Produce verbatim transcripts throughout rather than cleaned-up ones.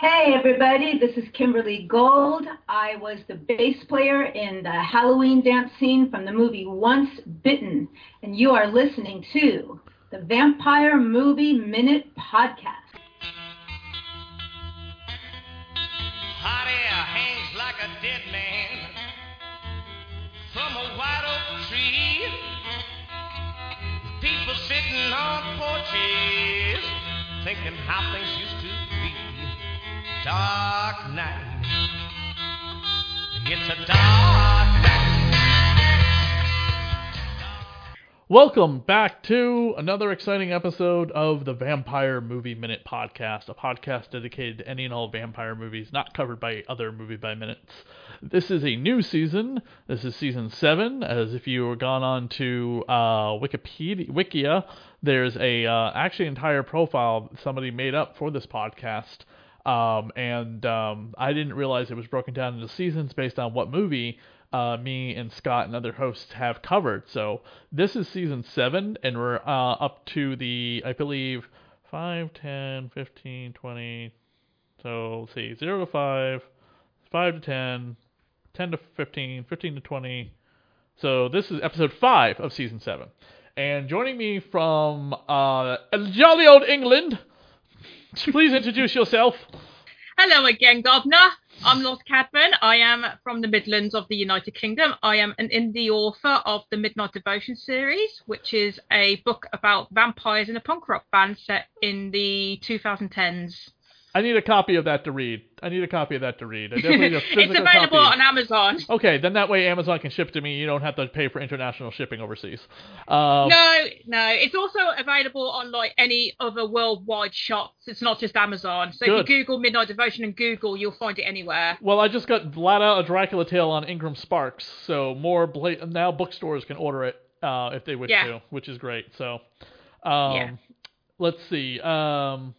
Hey everybody, this is Kimberly Gold. I was the bass player in the Halloween dance scene from the movie Once Bitten, and you are listening to the Vampire Movie Minute Podcast. Hot air hangs like a dead man from a white oak tree. People sitting on porches thinking how things used to be. Dark night, it's a dark night. Welcome back to another exciting episode of the Vampire Movie Minute Podcast, a podcast dedicated to any and all vampire movies not covered by other Movie by Minutes. This is a new season. This is season seven. As if you were gone on to uh, Wikipedia, Wikia, there's a uh, actually entire profile somebody made up for this podcast. Um, and um, I didn't realize it was broken down into seasons based on what movie uh, me and Scott and other hosts have covered. So this is season seven, and we're uh, up to the, I believe, five, ten, fifteen, twenty. So let's see, zero to five, five to ten, ten to fifteen, fifteen to twenty. So this is episode five of season seven. And joining me from uh, jolly old England, please introduce yourself. Hello again, Governor. I'm Lord Cadman. I am from the Midlands of the United Kingdom. I am an indie author of the Midnight Devotion series, which is a book about vampires in a punk rock band set in the twenty tens. I need a copy of that to read. I need a copy of that to read. I definitely need a physical It's available copy. on Amazon. Okay, then that way Amazon can ship to me. You don't have to pay for international shipping overseas. Um, No, no. It's also available on like any other worldwide shops. It's not just Amazon. So Good. if you Google Midnight Devotion and Google, you'll find it anywhere. Well, I just got Vlada a Dracula Tale on Ingram Sparks, so more bla- now bookstores can order it uh, if they wish Yeah. to, which is great. So, um, Yeah. let's see. Um,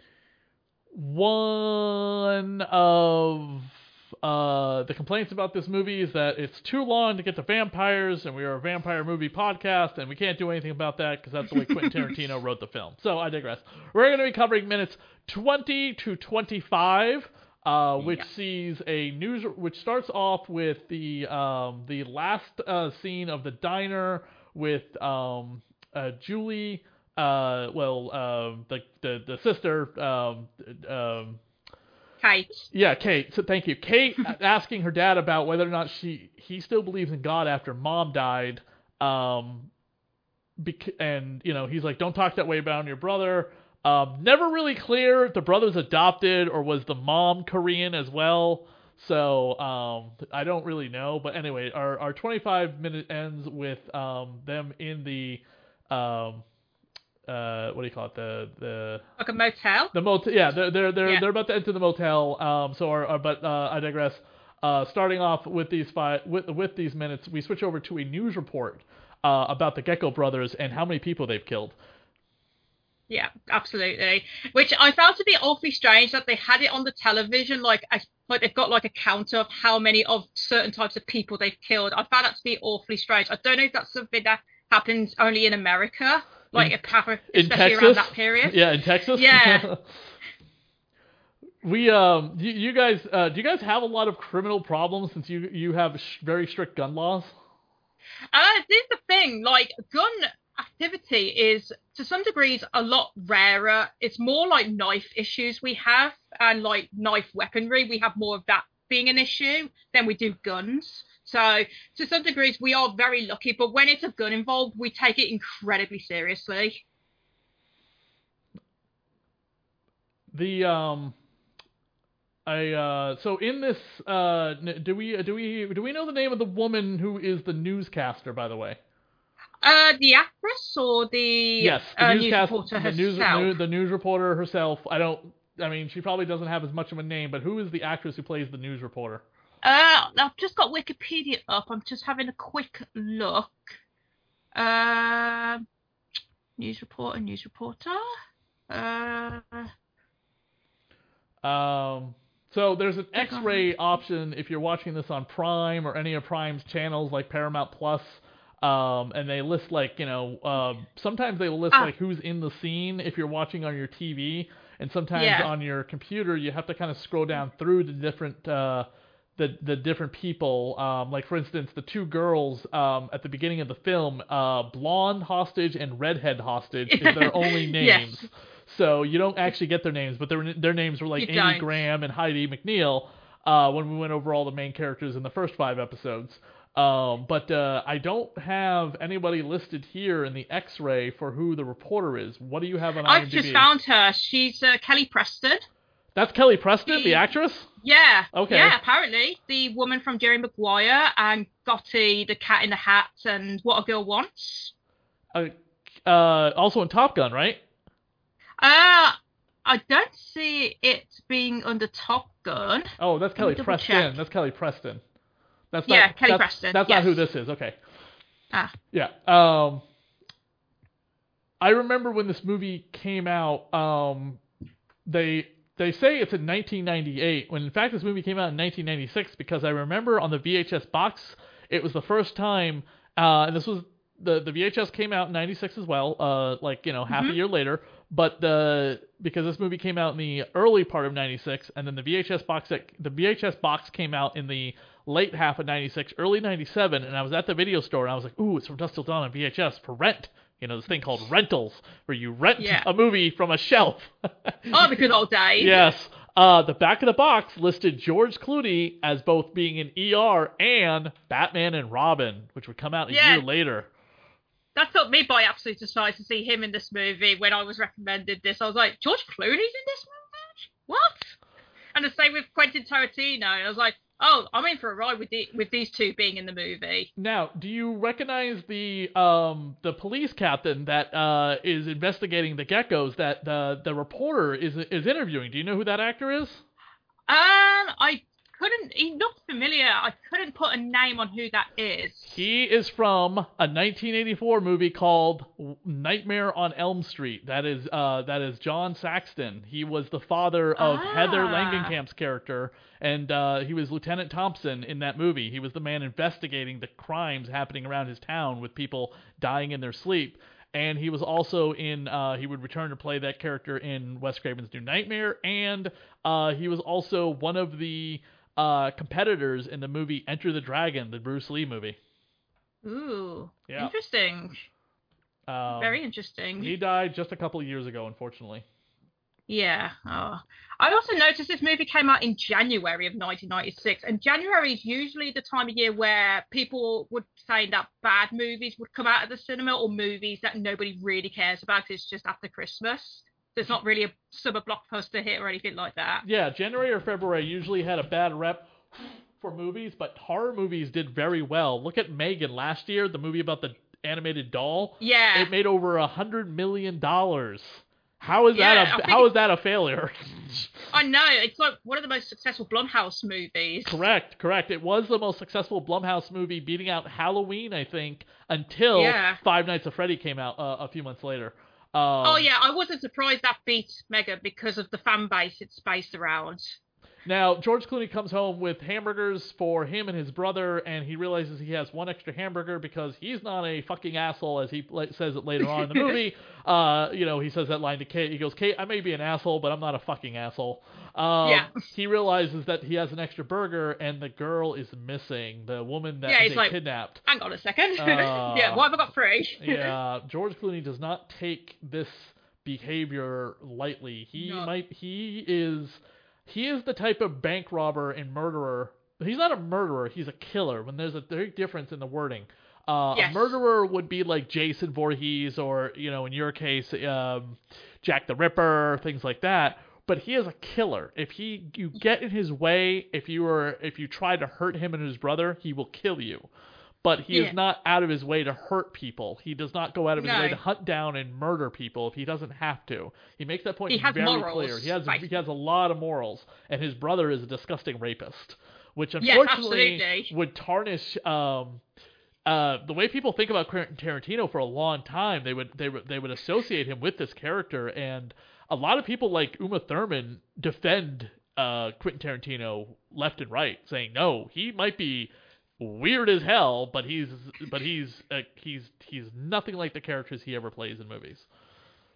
one of uh, the complaints about this movie is that it's too long to get to vampires, and we are a vampire movie podcast, and we can't do anything about that because that's the way Quentin Tarantino wrote the film. So I digress. We're going to be covering minutes twenty to twenty-five. Uh, which Yeah. sees a news, which starts off with the um, the last uh, scene of the diner with um, uh, Julie, uh, well, uh, the, the the sister, um, um, Kate. yeah, Kate. So thank you, Kate, asking her dad about whether or not she he still believes in God after Mom died, um, bec- and you know he's like, don't talk that way about your brother. Um, never really clear if the brother's adopted or was the mom Korean as well. So um, I don't really know. But anyway, our, our twenty-five minute ends with um, them in the um, uh, what do you call it? The the Like a motel. the motel. Yeah, they're they're they're, Yeah. they're about to enter the motel. Um, so our, our but uh, I digress. Uh, starting off with these five with with these minutes, we switch over to a news report uh, about the Gecko brothers and how many people they've killed. Yeah, absolutely. Which I found to be awfully strange that they had it on the television, like as, like they've got like a counter of how many of certain types of people they've killed. I found that to be awfully strange. I don't know if that's something that happens only in America, like In- especially in Texas? around that period. Yeah, in Texas. Yeah. we um, you, you guys, uh, do you guys have a lot of criminal problems since you you have sh- very strict gun laws? Uh, this is the thing, like gun activity is to some degrees a lot rarer. It's more like knife issues we have, and like knife weaponry. We have more of that being an issue than we do guns. So to some degrees we are very lucky, but when it's a gun involved, we take it incredibly seriously. The um, I uh, so in this uh, n- do we do we do we know the name of the woman who is the newscaster? By the way. Uh, the actress or the Yes, the uh, news newscast, reporter the news, herself? new- the news reporter herself. I don't. I mean, she probably doesn't have as much of a name, but who is the actress who plays the news reporter? Uh, I've just got Wikipedia up. I'm just having a quick look. Um, news reporter, news reporter. Uh, Um, so there's an X-ray option if you're watching this on Prime or any of Prime's channels like Paramount Plus. Um, and they list like, you know, uh, sometimes they will list Ah. like who's in the scene if you're watching on your T V. and sometimes Yeah. on your computer you have to kind of scroll down through the different uh, the the different people. Um, like for instance, the two girls um, at the beginning of the film, uh, blonde hostage and redhead hostage, is their only names. Yes. So you don't actually get their names, but their their names were like You Amy don't. Graham and Heidi McNeil uh, when we went over all the main characters in the first five episodes. Um, but uh, I don't have anybody listed here in the X-ray for who the reporter is. What do you have on IMDb? I've just found her. She's uh, Kelly Preston. That's Kelly Preston, the, The- actress? Yeah. Okay. Yeah, apparently. The woman from Jerry Maguire and Gotti, the Cat in the Hat, and What a Girl Wants. Uh, uh, also in Top Gun, right? Uh, I don't see it being under Top Gun. Oh, that's Let me Kelly double Preston. check. That's Kelly Preston. That's Yeah, not, Kelly that's, Preston, That's not yes. who this is. Okay. Ah. Yeah. Um, I remember when this movie came out. Um, they they say it's in nineteen ninety-eight, when in fact this movie came out in nineteen ninety-six, because I remember on the V H S box it was the first time, uh, and this was the the V H S came out in ninety-six as well, uh, like you know half Mhm. a year later. But the because this movie came out in the early part of ninety-six, and then the V H S box that the V H S box came out in the late half of ninety-six, early ninety-seven, and I was at the video store and I was like, ooh, it's from Dusk Till Dawn on V H S for rent. You know, this thing called rentals, where you rent Yeah. a movie from a shelf. Oh, the good old days. Yes. Uh, the back of the box listed George Clooney as both being in E R and Batman and Robin, which would come out a Yeah. year later. That took me by absolute surprise to see him in this movie when I was recommended this. I was like, George Clooney's in this movie? What? And the same with Quentin Tarantino. I was like, oh, I'm in for a ride with the, with these two being in the movie. Now, do you recognize the um the police captain that uh is investigating the geckos that the the reporter is is interviewing? Do you know who that actor is? Um, I couldn't. He looked familiar. I couldn't put a name on who that is. He is from a nineteen eighty-four movie called Nightmare on Elm Street. That is uh that is John Saxton. He was the father of Ah. Heather Langenkamp's character, and uh, he was Lieutenant Thompson in that movie. He was the man investigating the crimes happening around his town with people dying in their sleep. And he was also in, uh, he would return to play that character in Wes Craven's New Nightmare, and uh, he was also one of the uh, competitors in the movie Enter the Dragon, the Bruce Lee movie. Ooh, Yeah. interesting. Um, Very interesting. He died just a couple of years ago, unfortunately. Yeah. Oh. I also noticed this movie came out in January of nineteen ninety-six, and January is usually the time of year where people would say that bad movies would come out of the cinema, or movies that nobody really cares about 'cause it's just after Christmas. There's not really a summer blockbuster hit or anything like that. Yeah, January or February usually had a bad rep for movies, but horror movies did very well. Look at Megan last year, the movie about the animated doll. Yeah. It made over a hundred million dollars. How is Yeah, that I a think how it- is that a failure? I know. It's like one of the most successful Blumhouse movies. Correct, correct. It was the most successful Blumhouse movie, beating out Halloween, I think, until Yeah. Five Nights at Freddy came out uh, a few months later. Um, Oh yeah, I wasn't surprised that beat Mega because of the fan base it's based around. Now, George Clooney comes home with hamburgers for him and his brother, and he realizes he has one extra hamburger because he's not a fucking asshole, as he like, says it later on in the movie. Uh, you know, he says that line to Kate. He goes, Kate, I may be an asshole, but I'm not a fucking asshole. Um, Yeah. He realizes that he has an extra burger, and the girl is missing, the woman that Yeah, they he's like, kidnapped. Hang on a second. Uh, yeah, why have I got three? Yeah, George Clooney does not take this behavior lightly. He No. might he is he is the type of bank robber and murderer. He's not a murderer, he's a killer. When there's a big difference in the wording. Uh, Yes. A murderer would be like Jason Voorhees, or, you know, in your case, um, Jack the Ripper, things like that. But he is a killer. If he you get in his way, if you are if you try to hurt him and his brother, he will kill you. But he Yeah. is not out of his way to hurt people. He does not go out of his No. way to hunt down and murder people if he doesn't have to. He makes that point He has very morals, clear. He has right. he has a lot of morals, and his brother is a disgusting rapist, which Yes, unfortunately absolutely. would tarnish um, uh, the way people think about Quentin Tarantino for a long time. They would they would they would associate him with this character, and a lot of people like Uma Thurman defend uh, Quentin Tarantino left and right, saying no, he might be weird as hell, but he's but he's uh, he's he's nothing like the characters he ever plays in movies.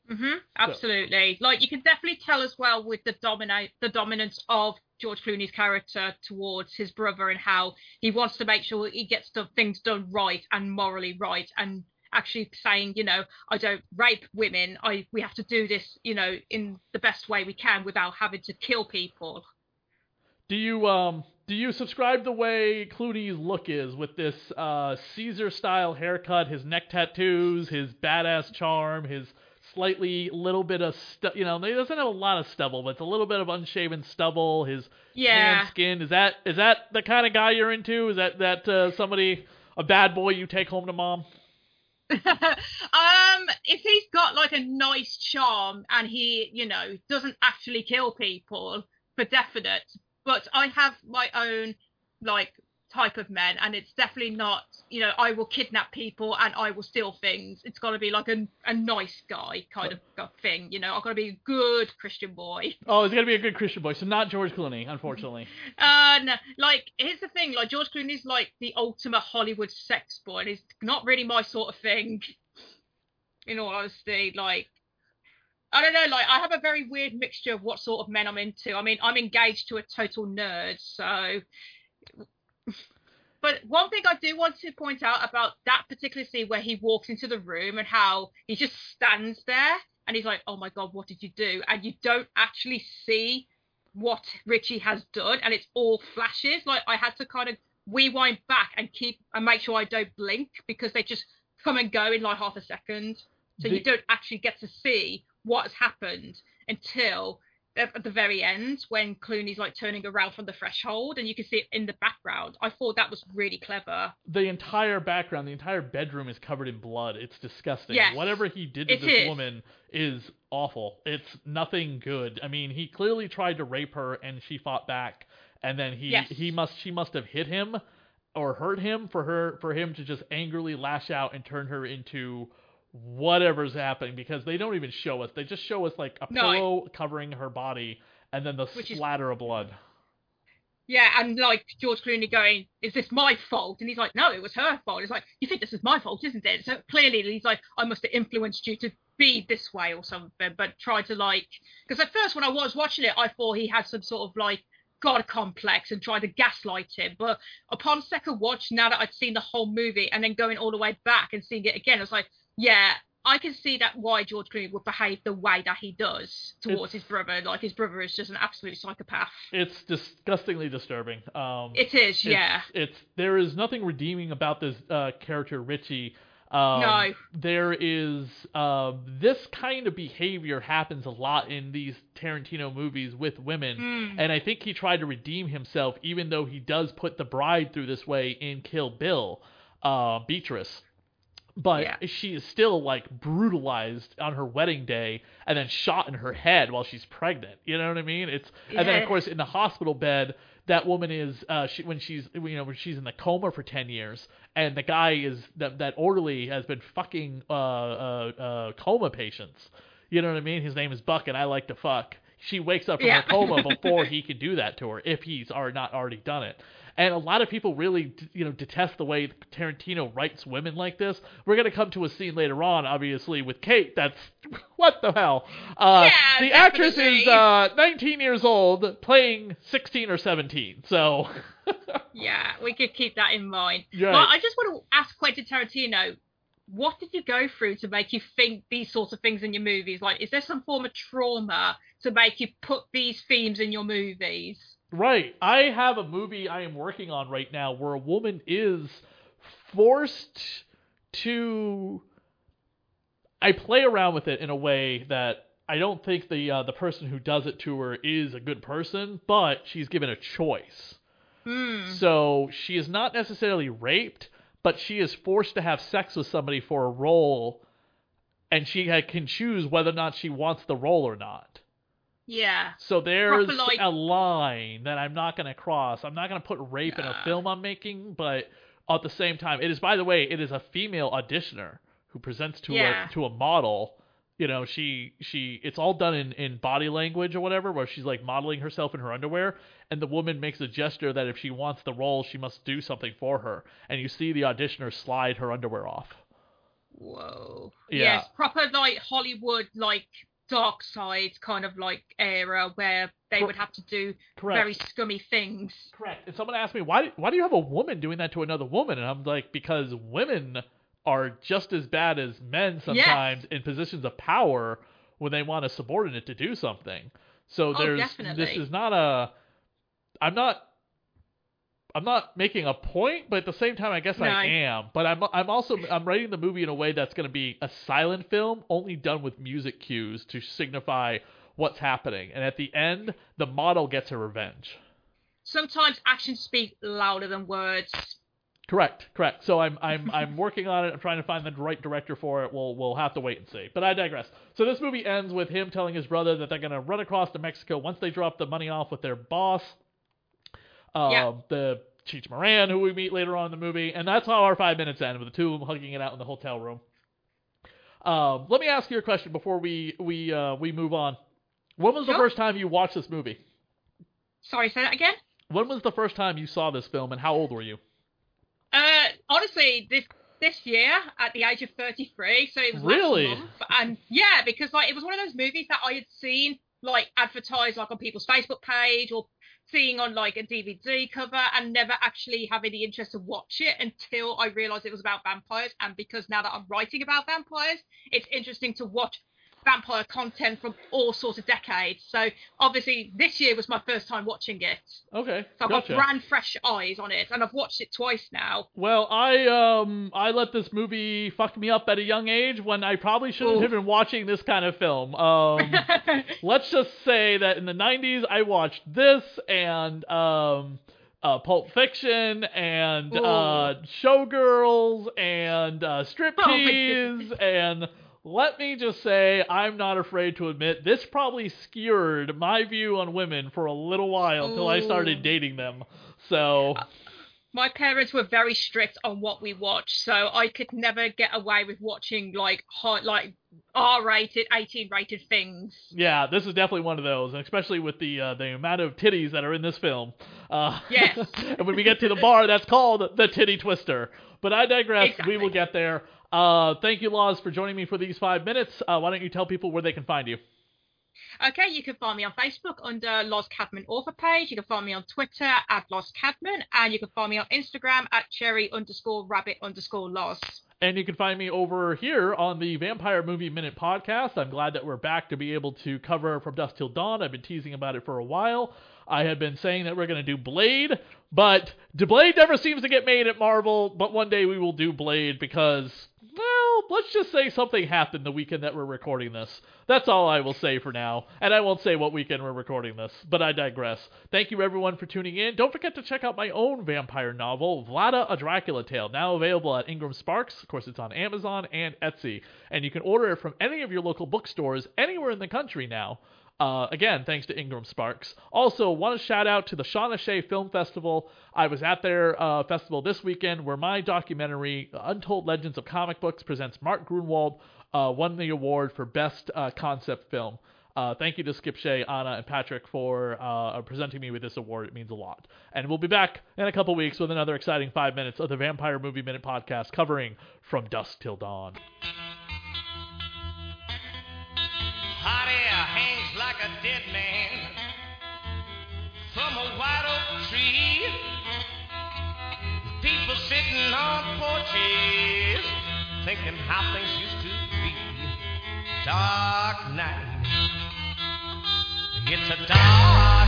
Mm-hmm, absolutely. So. Like, you can definitely tell as well with the dominate the dominance of George Clooney's character towards his brother and how he wants to make sure he gets the things done right and morally right, and actually saying, you know, I don't rape women. I we have to do this, you know, in the best way we can without having to kill people. Do you um do you subscribe the way Clooney's look is with this uh, Caesar style haircut, his neck tattoos, his badass charm, his slightly little bit of stu- you know, he doesn't have a lot of stubble, but it's a little bit of unshaven stubble, his yeah. tan skin. Is that is that the kind of guy you're into? Is that that uh, somebody, a bad boy you take home to mom? um, if he's got like a nice charm and he, you know, doesn't actually kill people, for definite. But I have my own like type of men, and it's definitely not, you know, I will kidnap people and I will steal things. It's got to be like a a nice guy kind of thing, you know. I've got to be a good Christian boy. Oh, he's got to be a good Christian boy, so not George Clooney, unfortunately. uh, no, like, here's the thing, like, George Clooney's like the ultimate Hollywood sex boy, and he's not really my sort of thing, in all honesty. Like, I don't know, like, I have a very weird mixture of what sort of men I'm into. I mean, I'm engaged to a total nerd, so... But one thing I do want to point out about that particular scene where he walks into the room and how he just stands there and he's like, oh my God, what did you do? And you don't actually see what Richie has done, and it's all flashes. Like, I had to kind of rewind back and keep and make sure I don't blink, because they just come and go in like half a second. So the... you don't actually get to see what's happened until at the very end, when Clooney's like turning around from the threshold and you can see it in the background. I thought that was really clever. The entire background, the entire bedroom is covered in blood. It's disgusting. Yes, whatever he did to it this is. woman is awful. It's nothing good. I mean, he clearly tried to rape her and she fought back, and then he yes. he must she must have hit him or hurt him for her for him to just angrily lash out and turn her into whatever's happening, because they don't even show us. They just show us like a no. pillow covering her body and then the Which splatter is... of blood. Yeah, and like George Clooney going, is this my fault? And he's like, no, it was her fault. It's like, you think this is my fault, isn't it? So clearly he's like, I must have influenced you to be this way or something, but try to like, because at first when I was watching it, I thought he had some sort of like God complex and tried to gaslight him. But upon second watch, now that I'd seen the whole movie and then going all the way back and seeing it again, I was like, yeah, I can see that why George Clooney would behave the way that he does towards it's, his brother. Like, his brother is just an absolute psychopath. It's disgustingly disturbing. Um, it is, yeah. It's, it's there is nothing redeeming about this uh, character, Richie. Um, no. There is uh, this kind of behavior happens a lot in these Tarantino movies with women, mm. and I think he tried to redeem himself, even though he does put the bride through this way in Kill Bill, uh, Beatrice. But yeah. she is still, like, brutalized on her wedding day and then shot in her head while she's pregnant. You know what I mean? It's yeah. And then, of course, in the hospital bed, that woman is, uh, she, when she's, you know, when she's in the coma for ten years, and the guy is, that, that orderly has been fucking uh, uh, uh, coma patients. You know what I mean? His name is Buck, and I like to fuck. She wakes up from yeah. her coma before he can do that to her, if he's are not already done it. And a lot of people really, you know, detest the way Tarantino writes women like this. We're going to come to a scene later on, obviously, with Kate. That's, what the hell? Uh, yeah, the definitely. actress is uh, nineteen years old, playing sixteen or seventeen. So. yeah, we could keep that in mind. Right. But I just want to ask Quentin Tarantino, what did you go through to make you think these sorts of things in your movies? Like, is there some form of trauma to make you put these themes in your movies? Right. I have a movie I am working on right now where a woman is forced to... I play around with it in a way that I don't think the uh, the person who does it to her is a good person, but she's given a choice. Hmm. So she is not necessarily raped, but she is forced to have sex with somebody for a role, and she can choose whether or not she wants the role or not. Yeah. So there's Proper, like... a line that I'm not going to cross. I'm not going to put rape yeah. in a film I'm making, but at the same time, it is, by the way, it is a female auditioner who presents to yeah. a to a model. You know, she she it's all done in, in body language or whatever, where she's like modeling herself in her underwear, and the woman makes a gesture that if she wants the role, she must do something for her. And you see the auditioner slide her underwear off. Whoa. Yeah. Yes, proper like Hollywood, like dark side kind of like era where they Cor- would have to do Correct. very scummy things. Correct. And someone asked me, why, why do you have a woman doing that to another woman? And I'm like, because women are just as bad as men sometimes Yes. in positions of power when they want a subordinate to do something. So Oh, there's definitely. this is not a I'm not I'm not making a point, but at the same time I guess No. I am. But I'm I'm also I'm writing the movie in a way that's going to be a silent film only done with music cues to signify what's happening. And at the end, the model gets her revenge. Sometimes actions speak louder than words. Correct, correct. So I'm I'm I'm working on it. I'm trying to find the right director for it. We'll we'll have to wait and see. But I digress. So this movie ends with him telling his brother that they're gonna run across to Mexico once they drop the money off with their boss, um, Yeah. the Cheech Moran, who we meet later on in the movie, and that's how our five minutes end with the two of them hugging it out in the hotel room. Um, let me ask you a question before we we uh, we move on. When was the Sure. first time you watched this movie? Sorry, say that again? When was the first time you saw this film, and how old were you? Uh, honestly, this this year at the age of thirty-three, so it was Really? last month, and yeah, because like it was one of those movies that I had seen like advertised like on people's Facebook page or seeing on like a D V D cover, and never actually having the interest to watch it until I realised it was about vampires. And because now that I'm writing about vampires, it's interesting to watch vampire content from all sorts of decades. So obviously this year was my first time watching it. Okay, So I've gotcha. got brand fresh eyes on it, and I've watched it twice now. Well, I um I let this movie fuck me up at a young age when I probably shouldn't Ooh. have been watching this kind of film. Um, let's just say that in the nineties I watched this and um uh, Pulp Fiction and Ooh. uh, Showgirls and uh, Striptease goodness. and. Let me just say, I'm not afraid to admit, this probably skewered my view on women for a little while until I started Ooh. dating them. So, My parents were very strict on what we watched, so I could never get away with watching like hot, like R-rated, eighteen-rated things. yeah, this is definitely one of those, and especially with the uh, the amount of titties that are in this film. Uh, Yes. and when we get to the bar, that's called the Titty Twister. But I digress. Exactly. We will get there. Uh, thank you, Laws, for joining me for these five minutes. Uh, why don't you tell people where they can find you? Okay, you can find me on Facebook under Loz Cadman author page. You can find me on Twitter at Loz Cadman, and you can find me on Instagram at cherry underscore rabbit underscore Loz. And you can find me over here on the Vampire Movie Minute podcast. I'm glad that we're back to be able to cover From Dusk Till Dawn. I've been teasing about it for a while. I had been saying that we're going to do Blade, but Blade never seems to get made at Marvel, but one day we will do Blade because, well, let's just say something happened the weekend that we're recording this. That's all I will say for now, and I won't say what weekend we're recording this, but I digress. Thank you, everyone, for tuning in. Don't forget to check out my own vampire novel, Vlada, A Dracula Tale, now available at Ingram Sparks. Of course, it's on Amazon and Etsy, and you can order it from any of your local bookstores anywhere in the country now. Uh, again, thanks to Ingram Sparks. Also, want to shout out to the Shawnee Film Festival. I was at their uh, festival this weekend where my documentary, Untold Legends of Comic Books, presents Mark Grunwald, uh, won the award for Best uh, Concept Film. Uh, thank you to Skip Shea, Anna, and Patrick for uh, presenting me with this award. It means a lot. And we'll be back in a couple weeks with another exciting five minutes of the Vampire Movie Minute podcast covering From Dusk Till Dawn. Hot air hangs like a dead man from a white oak tree. People sitting on porches thinking how things used to be. Dark night, it's a dark